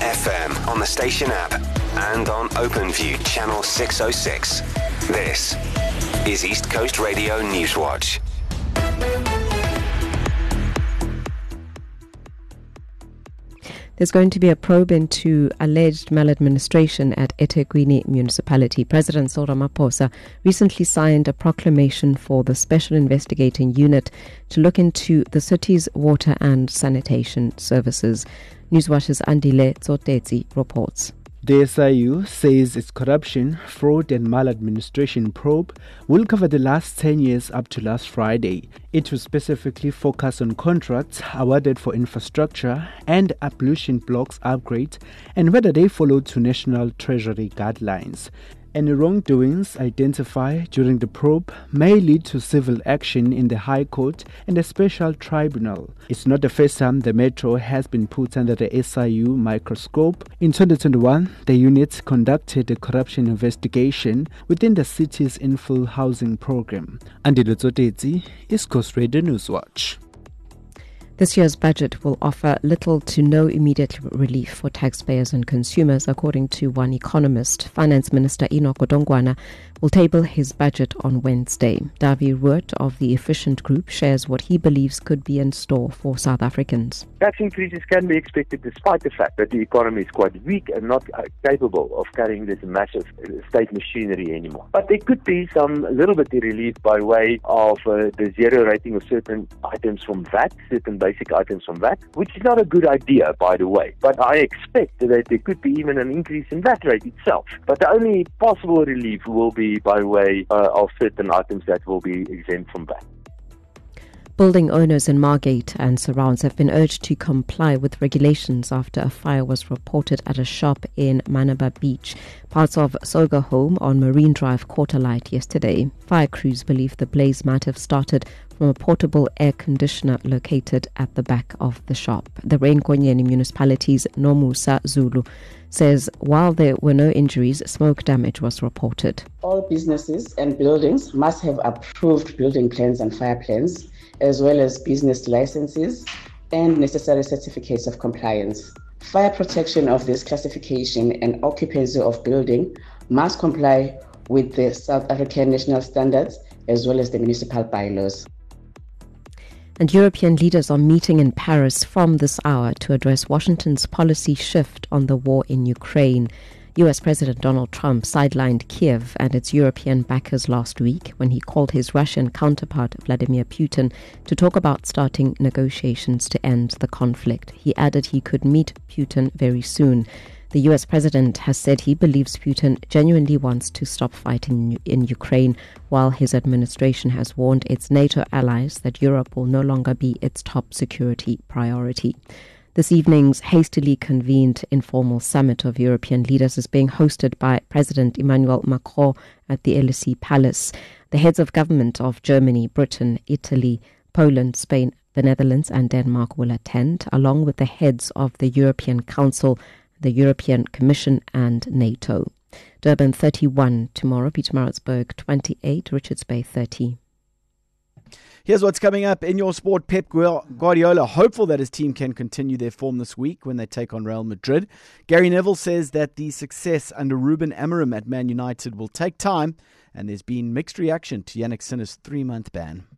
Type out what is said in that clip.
FM on the station app and on OpenView channel 606. This is East Coast Radio Newswatch. There's going to be a probe into alleged maladministration at eThekwini Municipality. President Cyril Ramaphosa recently signed a proclamation for the Special Investigating Unit to look into the city's water and sanitation services. Newswatch's Andile Tsotetsi reports. The SIU says its corruption, fraud and maladministration probe will cover the last 10 years up to last Friday. It will specifically focus on contracts awarded for infrastructure and ablution blocks upgrade and whether they follow to National Treasury guidelines. Any wrongdoings identified during the probe may lead to civil action in the High Court and a special tribunal. It's not the first time the Metro has been put under the SIU microscope. In 2021, the unit conducted a corruption investigation within the city's infill housing program. Andile Tsotetsi, East Coast Radio Newswatch. This year's budget will offer little to no immediate relief for taxpayers and consumers, according to one economist. Finance Minister Enoch Godongwana will table his budget on Wednesday. Davy Root of the Efficient Group shares what he believes could be in store for South Africans. Tax increases can be expected despite the fact that the economy is quite weak and not capable of carrying this massive state machinery anymore. But there could be some little bit of relief by way of the zero rating of certain items from VAT, certain basic items from VAT, which is not a good idea, by the way. But I expect that there could be even an increase in VAT rate itself. But the only possible relief will be by way of certain items that will be exempt from VAT. Building owners in Margate and surrounds have been urged to comply with regulations after a fire was reported at a shop in Manaba Beach. Parts of Soga Home on Marine Drive caught alight yesterday. Fire crews believe the blaze might have started from a portable air conditioner located at the back of the shop. The Rainkonyeni municipality's Nomusa Zulu says while there were no injuries, smoke damage was reported. All businesses and buildings must have approved building plans and fire plans, as well as business licenses and necessary certificates of compliance. Fire protection of this classification and occupancy of building must comply with the South African national standards as well as the municipal bylaws. And European leaders are meeting in Paris from this hour to address Washington's policy shift on the war in Ukraine. US President Donald Trump sidelined Kiev and its European backers last week when he called his Russian counterpart Vladimir Putin to talk about starting negotiations to end the conflict. He added he could meet Putin very soon. The US president has said he believes Putin genuinely wants to stop fighting in Ukraine, while his administration has warned its NATO allies that Europe will no longer be its top security priority. This evening's hastily convened informal summit of European leaders is being hosted by President Emmanuel Macron at the Élysée Palace. The heads of government of Germany, Britain, Italy, Poland, Spain, the Netherlands and Denmark will attend, along with the heads of the European Council, the European Commission and NATO. Durban 31 tomorrow, Pietermaritzburg 28, Richards Bay 30. Here's what's coming up in your sport. Pep Guardiola hopeful that his team can continue their form this week when they take on Real Madrid. Gary Neville says that the success under Ruben Amorim at Man United will take time, and there's been mixed reaction to Yannick Sinner's 3-month ban.